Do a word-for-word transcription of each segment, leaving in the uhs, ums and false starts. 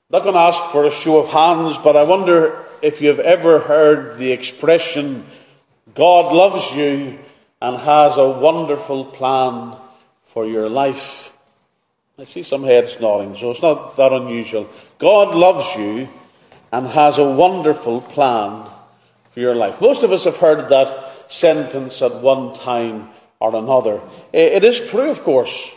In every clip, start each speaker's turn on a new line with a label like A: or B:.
A: not going to ask for a show of hands, but I wonder if you've ever heard the expression, God loves you and has a wonderful plan for your life. I see some heads nodding, so it's not that unusual. God loves you and has a wonderful plan for your life. Most of us have heard that sentence at one time or another. It is true, of course.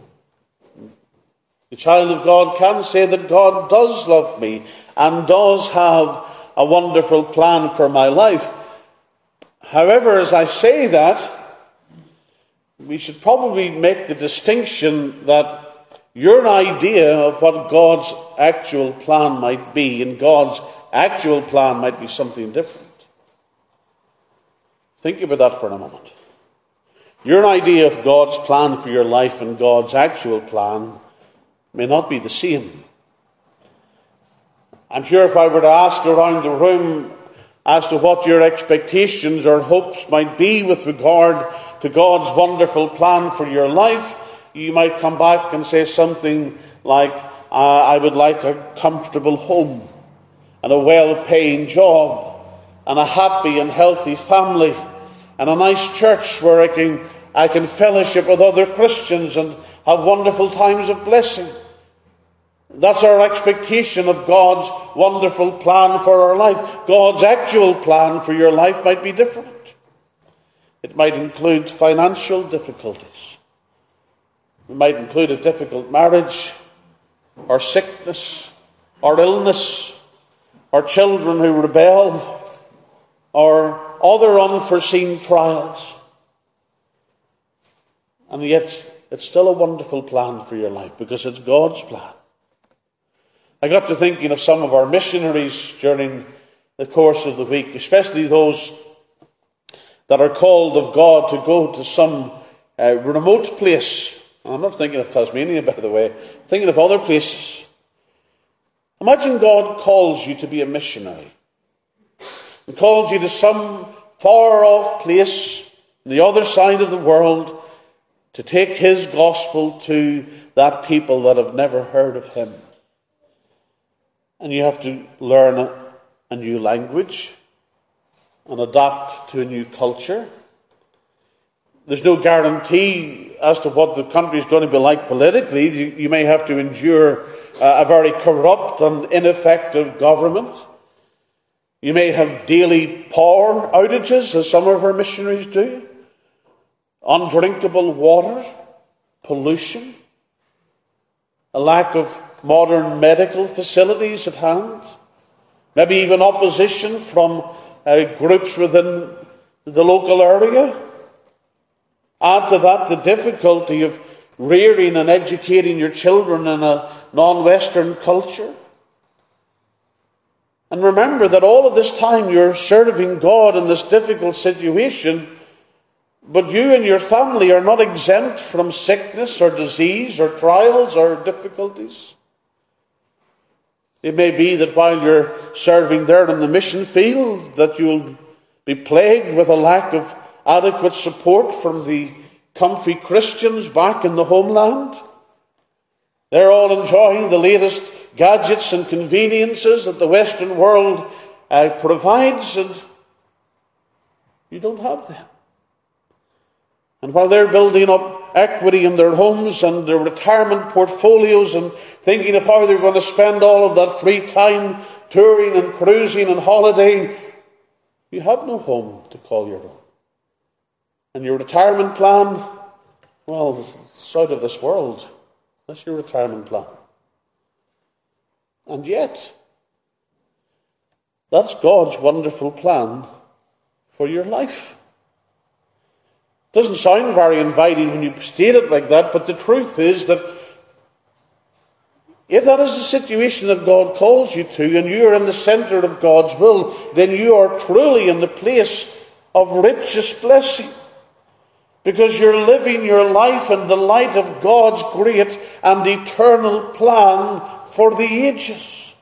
A: The child of God can say that God does love me and does have a wonderful plan for my life. However, as I say that, we should probably make the distinction that your idea of what God's actual plan might be and God's actual plan might be something different. Think about that for a moment. Your idea of God's plan for your life and God's actual plan may not be the same. I'm sure if I were to ask around the room as to what your expectations or hopes might be with regard to God's wonderful plan for your life, you might come back and say something like, uh, I would like a comfortable home and a well-paying job and a happy and healthy family and a nice church where I can, I can fellowship with other Christians and have wonderful times of blessing. That's our expectation of God's wonderful plan for our life. God's actual plan for your life might be different. It might include financial difficulties. It might include a difficult marriage, or sickness, or illness, or children who rebel, or other unforeseen trials. And yet, it's still a wonderful plan for your life because it's God's plan. I got to thinking of some of our missionaries during the course of the week, especially those that are called of God to go to some uh, remote place. I'm not thinking of Tasmania, by the way. I'm thinking of other places. Imagine God calls you to be a missionary and calls you to some far-off place on the other side of the world to take his gospel to that people that have never heard of him. And you have to learn a, a new language and adapt to a new culture. There's no guarantee as to what the country is going to be like politically. You, you may have to endure uh, a very corrupt and ineffective government. You may have daily power outages, as some of our missionaries do. Undrinkable water, pollution, a lack of modern medical facilities at hand, maybe even opposition from uh, groups within the local area. Add to that the difficulty of rearing and educating your children in a non-Western culture. And remember that all of this time you're serving God in this difficult situation, but you and your family are not exempt from sickness or disease or trials or difficulties. It may be that while you're serving there in the mission field, that you'll be plagued with a lack of adequate support from the comfy Christians back in the homeland. They're all enjoying the latest gadgets and conveniences that the Western world uh, provides, and you don't have them. And while they're building up equity in their homes and their retirement portfolios and thinking of how they're going to spend all of that free time touring and cruising and holidaying, you have no home to call your own. And your retirement plan, well, it's out of this world. That's your retirement plan. And yet, that's God's wonderful plan for your life. Doesn't sound very inviting when you state it like that, but the truth is that if that is the situation that God calls you to, and you are in the centre of God's will, then you are truly in the place of richest blessing. Because you're living your life in the light of God's great and eternal plan for the ages.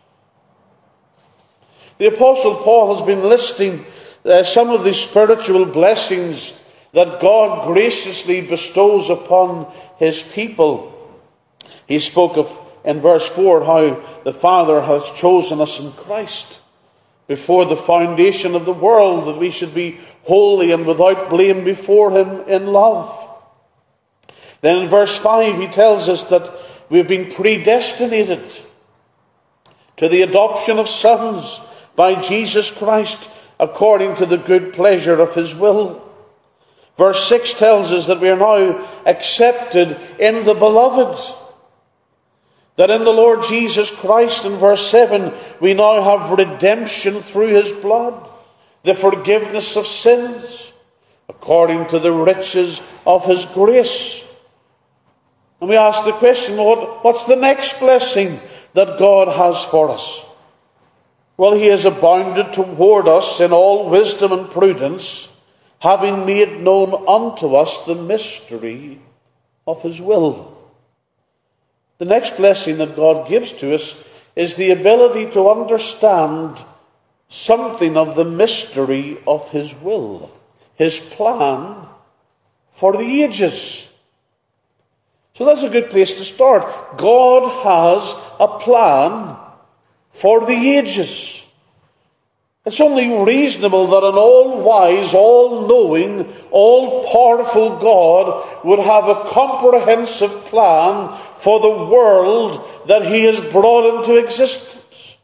A: The Apostle Paul has been listing uh, some of the spiritual blessings that God graciously bestows upon his people. He spoke of in verse four how the Father hath chosen us in Christ before the foundation of the world, that we should be holy and without blame before him in love. Then in verse five he tells us that we've been predestinated to the adoption of sons by Jesus Christ according to the good pleasure of his will. Verse six tells us that we are now accepted in the beloved. That in the Lord Jesus Christ, in verse seven, we now have redemption through his blood, the forgiveness of sins, according to the riches of his grace. And we ask the question, what, what's the next blessing that God has for us? Well, he has abounded toward us in all wisdom and prudence, having made known unto us the mystery of his will. The next blessing that God gives to us is the ability to understand something of the mystery of his will, his plan for the ages. So that's a good place to start. God has a plan for the ages. It's only reasonable that an all-wise, all-knowing, all-powerful God would have a comprehensive plan for the world that he has brought into existence.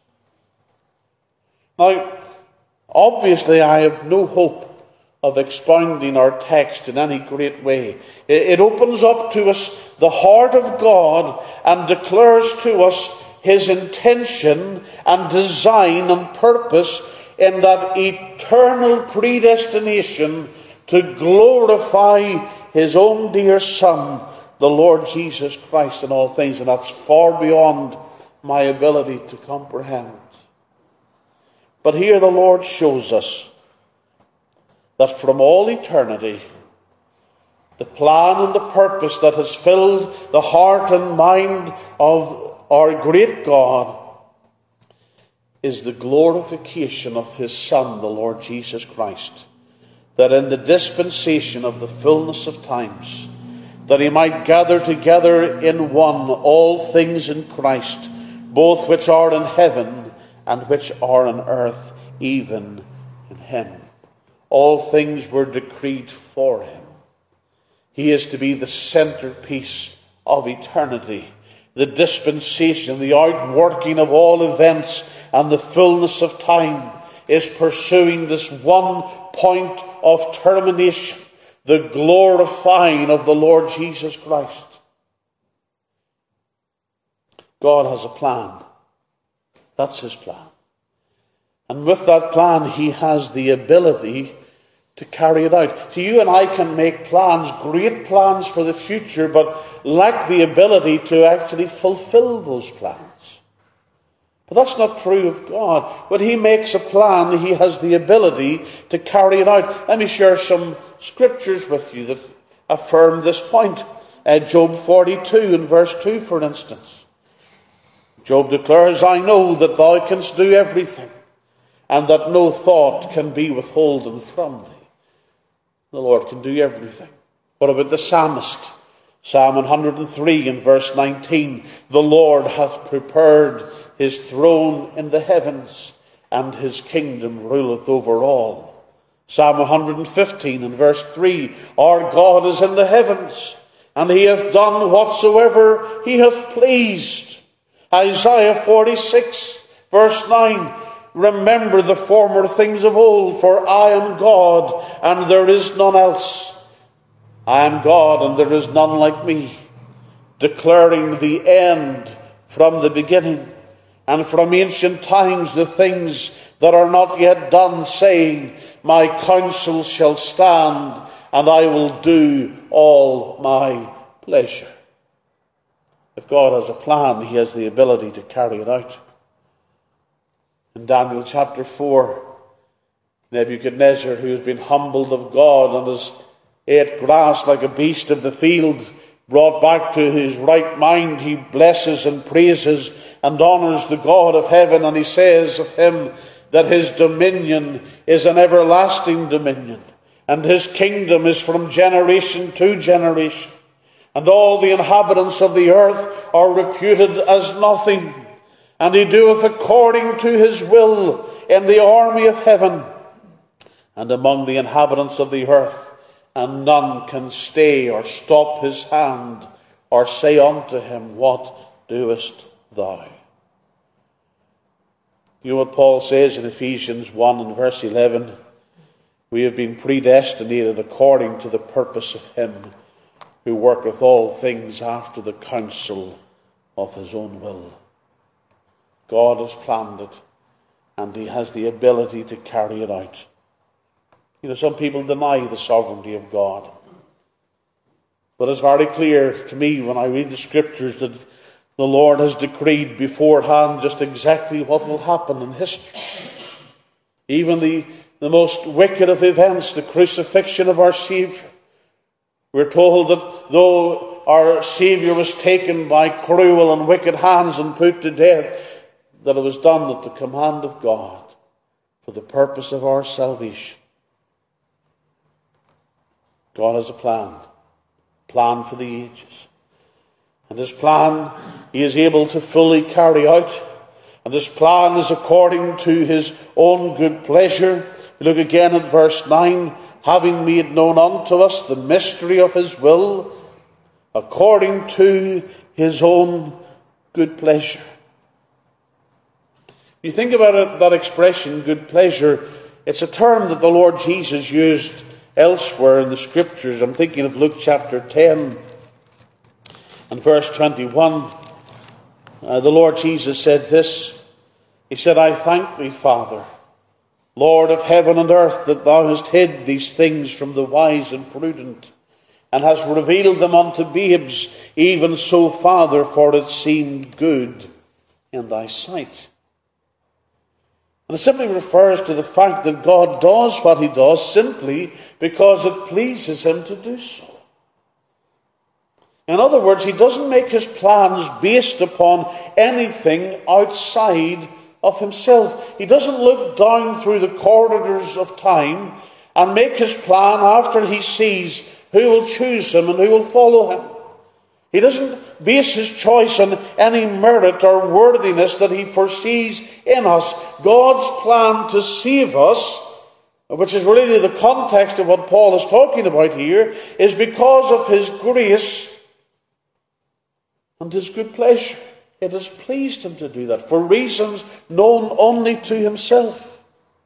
A: Now, obviously I have no hope of expounding our text in any great way. It opens up to us the heart of God and declares to us his intention and design and purpose in that eternal predestination to glorify his own dear Son, the Lord Jesus Christ, in all things. And that's far beyond my ability to comprehend. But here the Lord shows us that from all eternity, the plan and the purpose that has filled the heart and mind of our great God is the glorification of his Son, the Lord Jesus Christ, that in the dispensation of the fullness of times, that he might gather together in one all things in Christ, both which are in heaven and which are on earth, even in him. All things were decreed for him. He is to be the centerpiece of eternity, the dispensation, the outworking of all events, and the fullness of time is pursuing this one point of termination, the glorifying of the Lord Jesus Christ. God has a plan. That's his plan. And with that plan, he has the ability to carry it out. So you and I can make plans, great plans for the future, but lack the ability to actually fulfill those plans. But that's not true of God. When he makes a plan, he has the ability to carry it out. Let me share some scriptures with you that affirm this point. Uh, Job forty-two and verse two, for instance. Job declares, I know that thou canst do everything, and that no thought can be withholden from thee. The Lord can do everything. What about the psalmist? Psalm one hundred three and verse nineteen. The Lord hath prepared his throne in the heavens, and his kingdom ruleth over all. Psalm one hundred fifteen and verse three. Our God is in the heavens, and he hath done whatsoever he hath pleased. Isaiah forty-six verse nine. Remember the former things of old, for I am God, and there is none else. I am God, and there is none like me, declaring the end from the beginning, and from ancient times the things that are not yet done, saying, my counsel shall stand, and I will do all my pleasure. If God has a plan, he has the ability to carry it out. In Daniel chapter four, Nebuchadnezzar, who has been humbled of God and has ate grass like a beast of the field, brought back to his right mind, he blesses and praises and honours the God of heaven, and he says of him that his dominion is an everlasting dominion, and his kingdom is from generation to generation. and all the inhabitants of the earth are reputed as nothing. And he doeth according to his will in the army of heaven and among the inhabitants of the earth, and none can stay or stop his hand or say unto him, What doest thou? You know what Paul says in Ephesians one and verse eleven? We have been predestinated according to the purpose of him who worketh all things after the counsel of his own will. God has planned it, and he has the ability to carry it out. You know, some people deny the sovereignty of God. But it's very clear to me when I read the scriptures that the Lord has decreed beforehand just exactly what will happen in history. Even the, the most wicked of events, the crucifixion of our Saviour. We're told that though our Saviour was taken by cruel and wicked hands and put to death, that it was done at the command of God for the purpose of our salvation. God has a plan, plan for the ages. And this plan he is able to fully carry out. And this plan is according to his own good pleasure. Look again at verse nine. Having made known unto us the mystery of his will, according to his own good pleasure. You think about it, that expression, good pleasure, it's a term that the Lord Jesus used elsewhere in the scriptures. I'm thinking of Luke chapter ten and verse twenty-one. Uh, the Lord Jesus said this. He said, I thank thee, Father, Lord of heaven and earth, that thou hast hid these things from the wise and prudent, and hast revealed them unto babes. Even so, Father, for it seemed good in thy sight. And it simply refers to the fact that God does what he does simply because it pleases him to do so. In other words, he doesn't make his plans based upon anything outside of himself. He doesn't look down through the corridors of time and make his plan after he sees who will choose him and who will follow him. He doesn't base his choice on any merit or worthiness that he foresees in us. God's plan to save us, which is really the context of what Paul is talking about here, is because of his grace and his good pleasure. It has pleased him to do that for reasons known only to himself.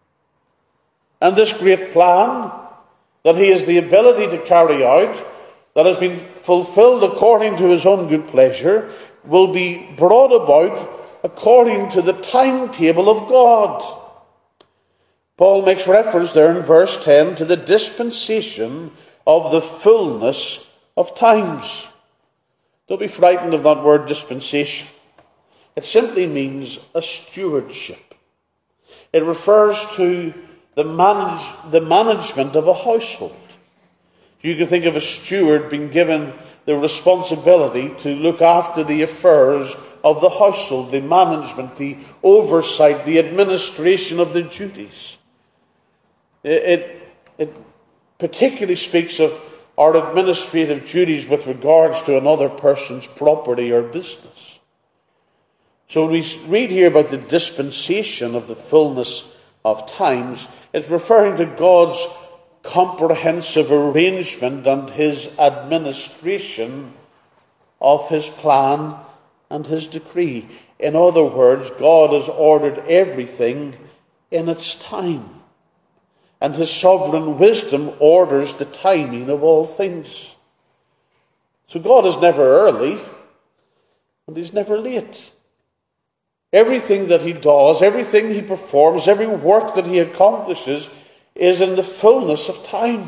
A: And this great plan that he has the ability to carry out, that has been fulfilled according to his own good pleasure, will be brought about according to the timetable of God. Paul makes reference there in verse ten to the dispensation of the fullness of times. Don't be frightened of that word dispensation. It simply means a stewardship. It refers to the, manage, the management of a household. You can think of a steward being given the responsibility to look after the affairs of the household, the management, the oversight, the administration of the duties. It, it, it particularly speaks of our administrative duties with regards to another person's property or business. So when we read here about the dispensation of the fullness of times, it's referring to God's comprehensive arrangement and his administration of his plan and his decree. In other words, God has ordered everything in its time. And his sovereign wisdom orders the timing of all things. So God is never early, and he's never late. Everything that he does, everything he performs, every work that he accomplishes is in the fullness of time.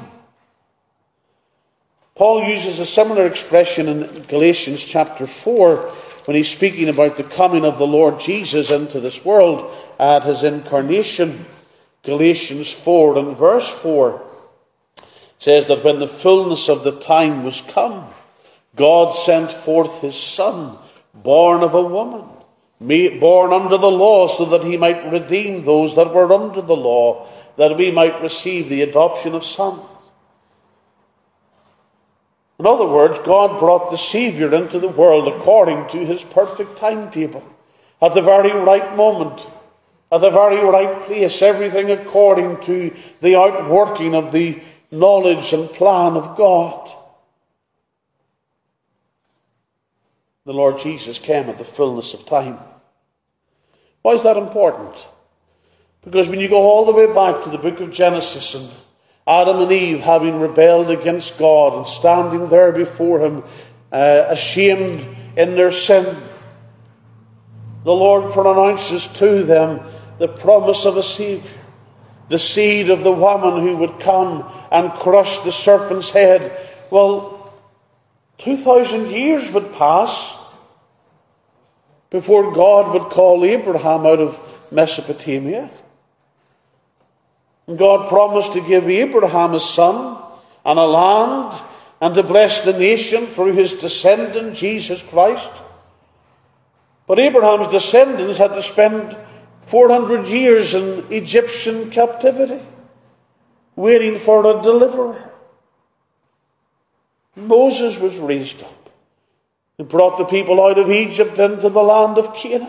A: Paul uses a similar expression in Galatians chapter four when he's speaking about the coming of the Lord Jesus into this world at his incarnation. Galatians four and verse four says that when the fullness of the time was come, God sent forth his Son, born of a woman, born under the law, so that he might redeem those that were under the law, that we might receive the adoption of sons. In In other words, God brought the Saviour into the world according to his perfect timetable, at the very right moment, at the very right place, everything according to the outworking of the knowledge and plan of God. The Lord Jesus came at the fullness of time. Why is that important? Because when you go all the way back to the book of Genesis, and Adam and Eve having rebelled against God and standing there before him, uh, ashamed in their sin, the Lord pronounces to them the promise of a Saviour, the seed of the woman who would come and crush the serpent's head. Well, two thousand years would pass before God would call Abraham out of Mesopotamia. And God promised to give Abraham a son and a land and to bless the nation through his descendant, Jesus Christ. But Abraham's descendants had to spend four hundred years in Egyptian captivity, waiting for a deliverer. Moses was raised up. He brought the people out of Egypt into the land of Canaan.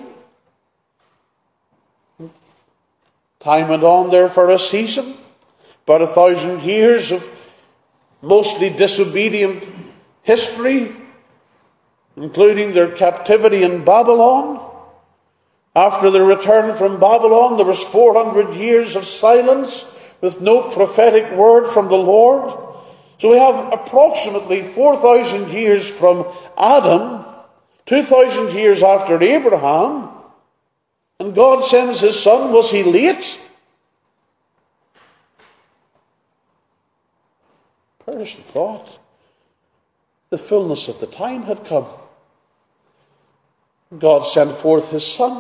A: Time went on there for a season, about a thousand years of mostly disobedient history, including their captivity in Babylon. After their return from Babylon, there was four hundred years of silence with no prophetic word from the Lord. So we have approximately four thousand years from Adam, two thousand years after Abraham, and God sends his son. Was he late? Perish the thought. The fullness of the time had come. God sent forth his son.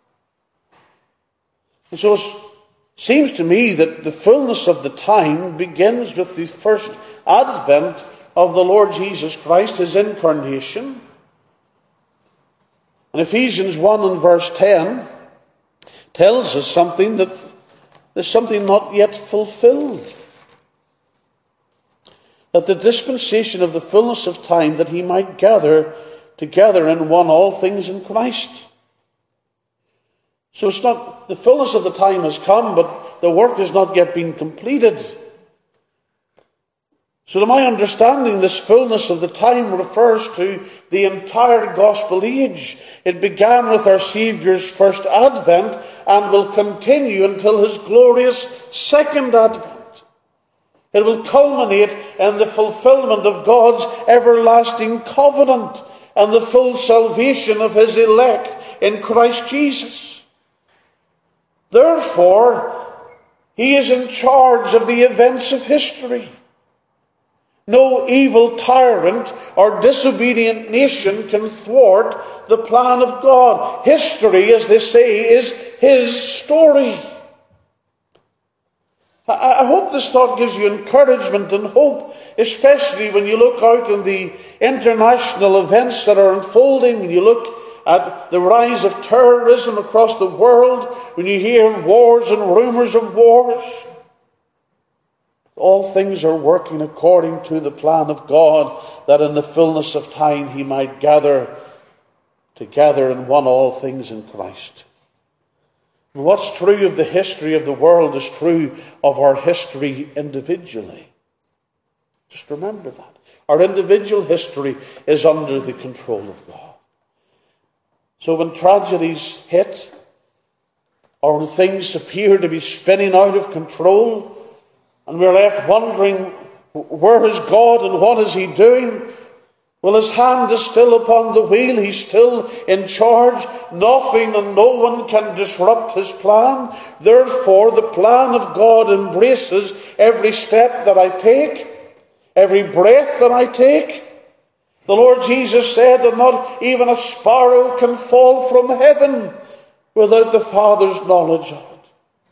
A: And so it seems to me that the fullness of the time begins with the first advent of the Lord Jesus Christ, his incarnation. And Ephesians one and verse ten tells us something, that there's something not yet fulfilled. That the dispensation of the fullness of time, that he might gather together in one all things in Christ. So it's not, the fullness of the time has come, but the work has not yet been completed. So to my understanding, this fullness of the time refers to the entire gospel age. It began with our Saviour's first advent and will continue until his glorious second advent. It will culminate in the fulfillment of God's everlasting covenant and the full salvation of his elect in Christ Jesus. Therefore, he is in charge of the events of history. No evil tyrant or disobedient nation can thwart the plan of God. History, as they say, is his story. I hope this thought gives you encouragement and hope, especially when you look out in the international events that are unfolding, when you look at the rise of terrorism across the world, when you hear of wars and rumors of wars. All things are working according to the plan of God, that in the fullness of time he might gather together in one all things in Christ. And what's true of the history of the world is true of our history individually. Just remember that. Our individual history is under the control of God. So when tragedies hit, or when things appear to be spinning out of control, and we're left wondering, where is God and what is he doing? Well, his hand is still upon the wheel. He's still in charge. Nothing and no one can disrupt his plan. Therefore, the plan of God embraces every step that I take, every breath that I take. The Lord Jesus said that not even a sparrow can fall from heaven without the Father's knowledge of it.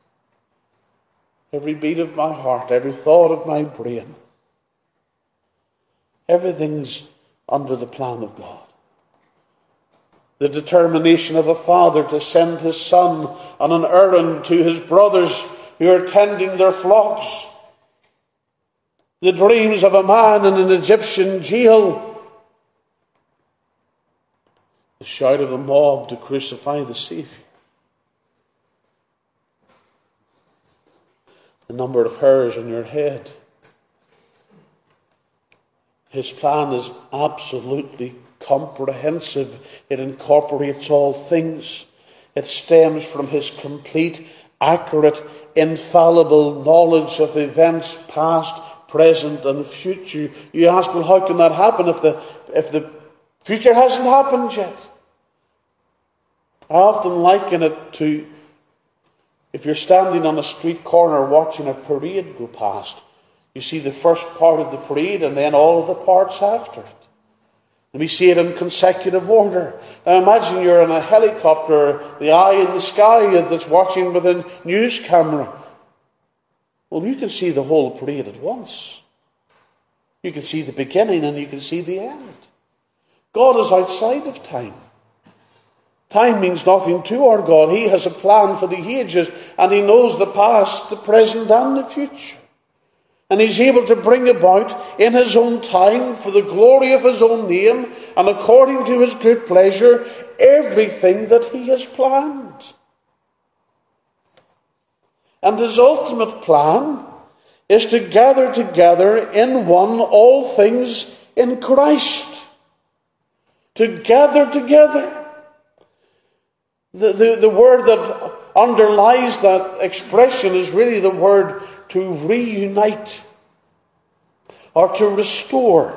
A: Every beat of my heart, every thought of my brain, everything's under the plan of God. The determination of a father to send his son on an errand to his brothers who are tending their flocks. the dreams of a man in an Egyptian jail, the shout of a mob to crucify the Saviour, the number of hairs on your head. His plan is absolutely comprehensive. It incorporates all things. It stems from his complete, accurate, infallible knowledge of events past, present, and future. You ask, well, how can that happen if the if the future hasn't happened yet? I often liken it to if you're standing on a street corner watching a parade go past. You see the first part of the parade and then all of the parts after it. And we see it in consecutive order. Now imagine you're in a helicopter, the eye in the sky that's watching with a news camera. Well, you can see the whole parade at once. You can see the beginning and you can see the end. God is outside of time. Time means nothing to our God. He has a plan for the ages, and he knows the past, the present, and the future. And he's able to bring about in his own time, for the glory of his own name, and according to his good pleasure, everything that he has planned. And his ultimate plan is to gather together in one all things in Christ. To gather together. The, the, the word that underlies that expression is really the word to reunite or to restore.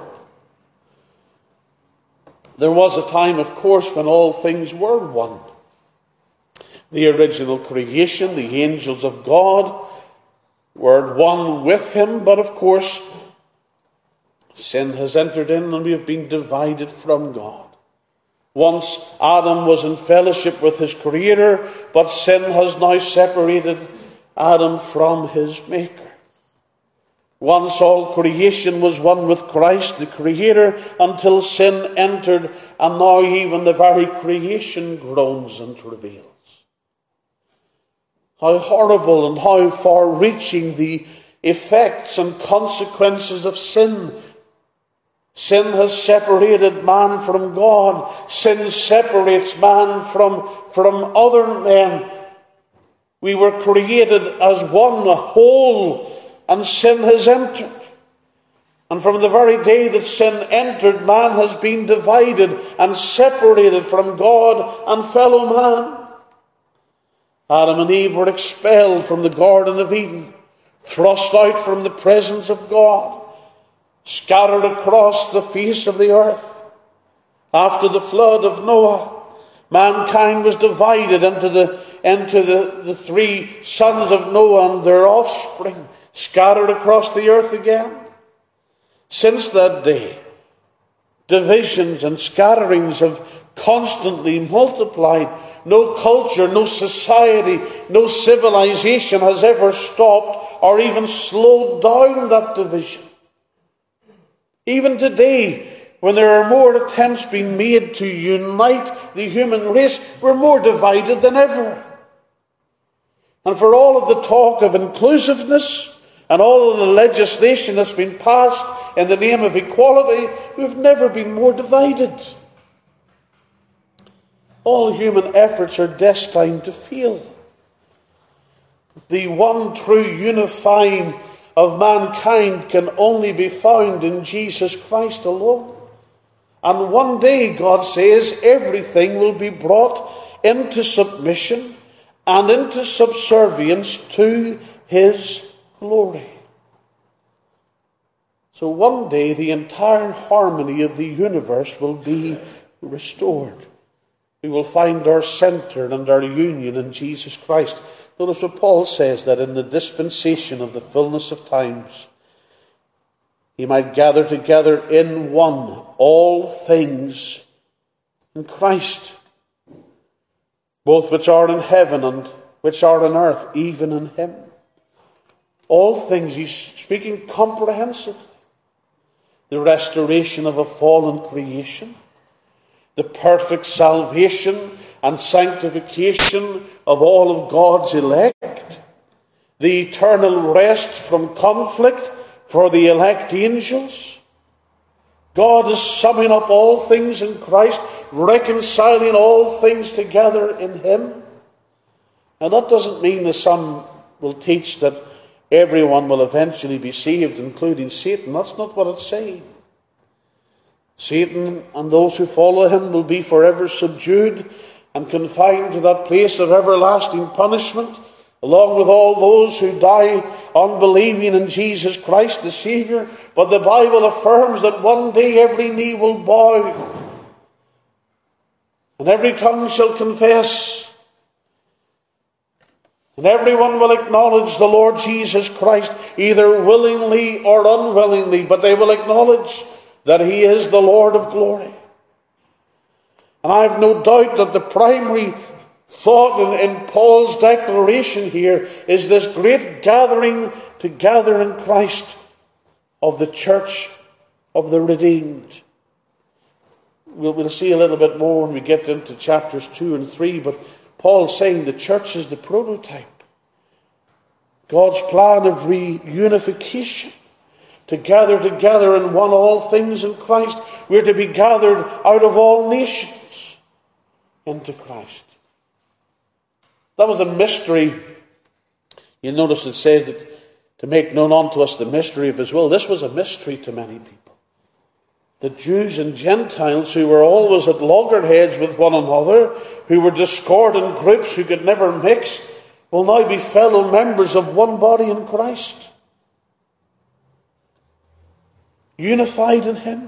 A: There was a time, of course, when all things were one. The original creation, the angels of God, were one with him, but of course, sin has entered in and we have been divided from God. Once Adam was in fellowship with his Creator, but sin has now separated Adam from his Maker. Once all creation was one with Christ, the Creator, until sin entered, and now even the very creation groans and travails. How horrible and how far-reaching the effects and consequences of sin. Sin has separated man from God. Sin separates man from, from other men. We were created as one whole, and sin has entered. And from the very day that sin entered, man has been divided and separated from God and fellow man. Adam and Eve were expelled from the Garden of Eden, thrust out from the presence of God, scattered across the face of the earth. After the flood of Noah, mankind was divided into the, into the, the three sons of Noah and their offspring, scattered across the earth again. Since that day, divisions and scatterings have constantly multiplied. No culture, no society, no civilization has ever stopped or even slowed down that division. Even today, when there are more attempts being made to unite the human race, we're more divided than ever. And for all of the talk of inclusiveness and all of the legislation that's been passed in the name of equality, we've never been more divided. All human efforts are destined to fail. The one true unifying of mankind can only be found in Jesus Christ alone. And one day, God says, everything will be brought into submission and into subservience to his glory. So one day, the entire harmony of the universe will be restored. We will find our centre and our union in Jesus Christ. Notice what Paul says, that in the dispensation of the fullness of times, he might gather together in one all things in Christ, both which are in heaven and which are on earth, even in him. All things, he's speaking comprehensively. The restoration of a fallen creation, the perfect salvation and sanctification of all of God's elect, the eternal rest from conflict, for the elect angels. God is summing up all things in Christ, reconciling all things together in Him. Now that doesn't mean that some will teach that everyone will eventually be saved, including Satan. That's not what it's saying. Satan and those who follow him will be forever subdued and confined to that place of everlasting punishment, along with all those who die unbelieving in Jesus Christ the Saviour. But the Bible affirms that one day every knee will bow and every tongue shall confess, and everyone will acknowledge the Lord Jesus Christ, either willingly or unwillingly, but they will acknowledge that He is the Lord of glory. And I have no doubt that the primary thought in, in Paul's declaration here is this great gathering together in Christ of the church of the redeemed. We'll, we'll see a little bit more when we get into chapters two and three, but Paul's saying the church is the prototype. God's plan of reunification, to gather together in one all things in Christ. We're to be gathered out of all nations into Christ. That was a mystery. You'll notice it says that to make known unto us the mystery of His will. This was a mystery to many people. The Jews and Gentiles, who were always at loggerheads with one another, who were discordant groups who could never mix, will now be fellow members of one body in Christ. Unified in Him.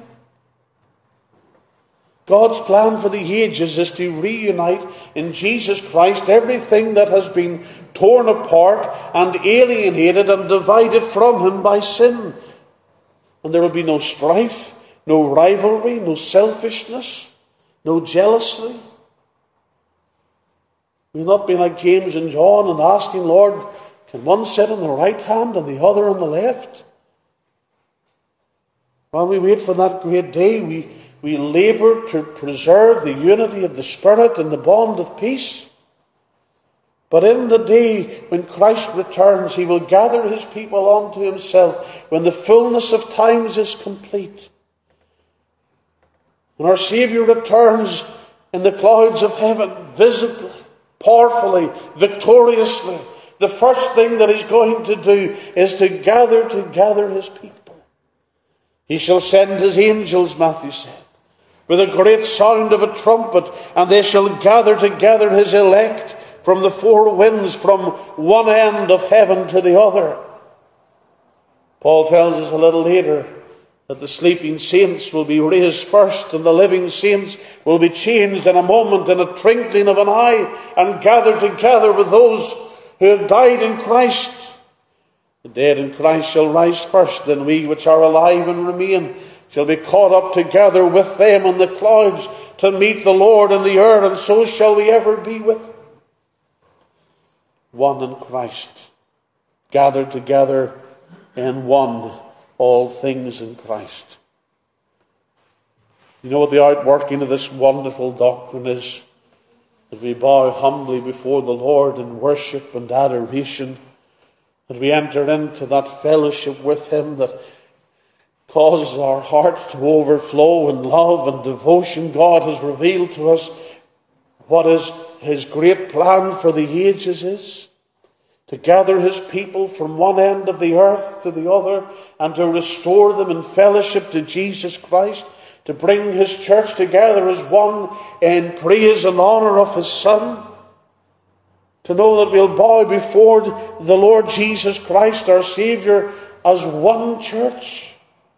A: God's plan for the ages is to reunite in Jesus Christ everything that has been torn apart and alienated and divided from Him by sin. And there will be no strife, no rivalry, no selfishness, no jealousy. We'll not be like James and John and asking, Lord, can one sit on the right hand and the other on the left? While we wait for that great day, we, we labour to preserve the unity of the Spirit and the bond of peace. But in the day when Christ returns, He will gather His people unto Himself when the fullness of times is complete. When our Saviour returns in the clouds of heaven, visibly, powerfully, victoriously, the first thing that He's going to do is to gather together His people. He shall send His angels, Matthew said, with a great sound of a trumpet, and they shall gather together His elect from the four winds, from one end of heaven to the other. Paul tells us a little later that the sleeping saints will be raised first, and the living saints will be changed in a moment, in a twinkling of an eye, and gathered together with those who have died in Christ. The dead in Christ shall rise first, then we which are alive and remain shall be caught up together with them in the clouds to meet the Lord in the air, and so shall we ever be with Him. One in Christ, gathered together in one, all things in Christ. You know what the outworking of this wonderful doctrine is? That we bow humbly before the Lord in worship and adoration, that we enter into that fellowship with Him that causes our heart to overflow in love and devotion. God has revealed to us what is His great plan for the ages is. To gather His people from one end of the earth to the other, and to restore them in fellowship to Jesus Christ. To bring His church together as one in praise and honour of His Son. To know that we'll bow before the Lord Jesus Christ, our Saviour, as one church.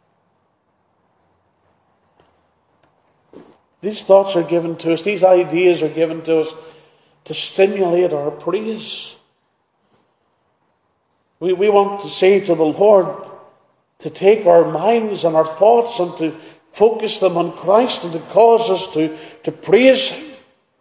A: These thoughts are given to us, these ideas are given to us to stimulate our praise. We, we want to say to the Lord to take our minds and our thoughts and to focus them on Christ and to cause us to, to praise Him.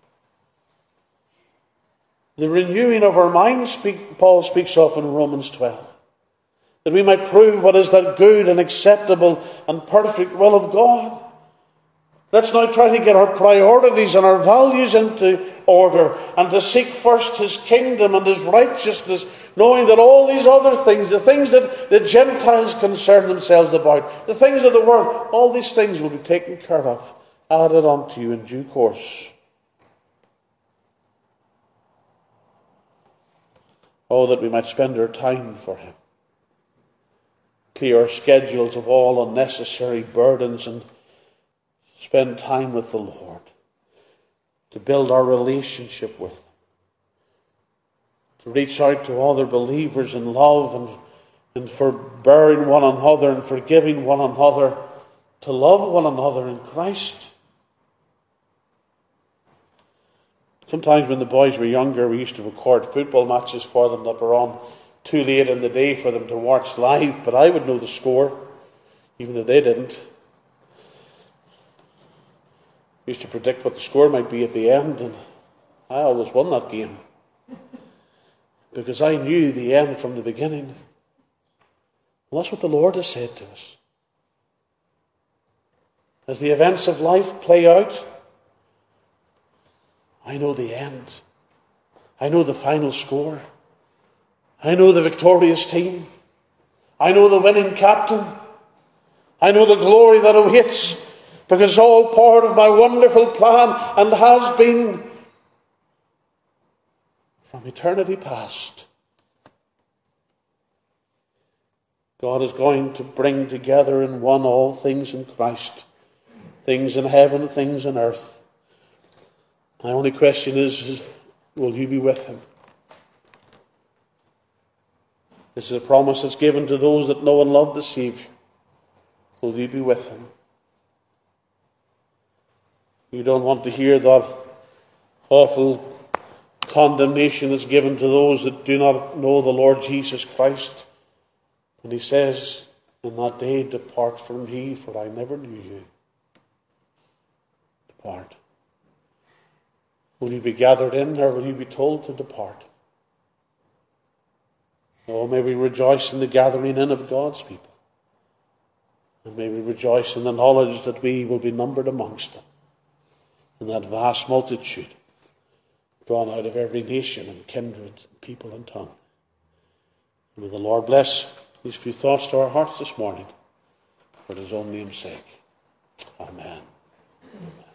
A: The renewing of our minds, speak, Paul speaks of in Romans twelve. That we might prove what is that good and acceptable and perfect will of God. Let's now try to get our priorities and our values into order and to seek first His kingdom and His righteousness, knowing that all these other things, the things that the Gentiles concern themselves about, the things of the world, all these things will be taken care of, added unto you in due course. Oh, that we might spend our time for Him. Clear our schedules of all unnecessary burdens and spend time with the Lord, to build our relationship with Him, to reach out to other believers in love and, and forbearing one another and forgiving one another, to love one another in Christ. Sometimes when the boys were younger, we used to record football matches for them that were on too late in the day for them to watch live, but I would know the score, even though they didn't. Used to predict what the score might be at the end, and I always won that game because I knew the end from the beginning. Well, that's what the Lord has said to us. As the events of life play out, I know the end. I know the final score. I know the victorious team. I know the winning captain. I know the glory that awaits, because it's all part of my wonderful plan and has been from eternity past. God is going to bring together in one all things in Christ, things in heaven, things on earth. My only question is, is will you be with Him? This is a promise that's given to those that know and love the Saviour. Will you be with Him? You don't want to hear that awful condemnation that's given to those that do not know the Lord Jesus Christ. And He says, in that day, depart from me, for I never knew you. Depart. Will you be gathered in, or will you be told to depart? Oh, may we rejoice in the gathering in of God's people. And may we rejoice in the knowledge that we will be numbered amongst them, in that vast multitude drawn out of every nation and kindred, and people and tongue. And may the Lord bless these few thoughts to our hearts this morning, for His own name's sake. Amen. Amen.